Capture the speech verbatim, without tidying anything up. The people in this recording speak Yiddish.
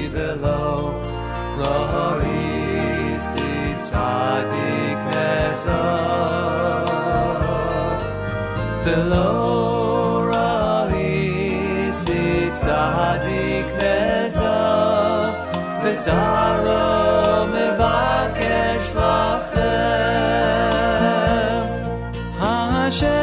ולא ראיתי צדיק נעזב, ולא ראיתי צדיק נעזב, וזרעו מבקש לכם. השם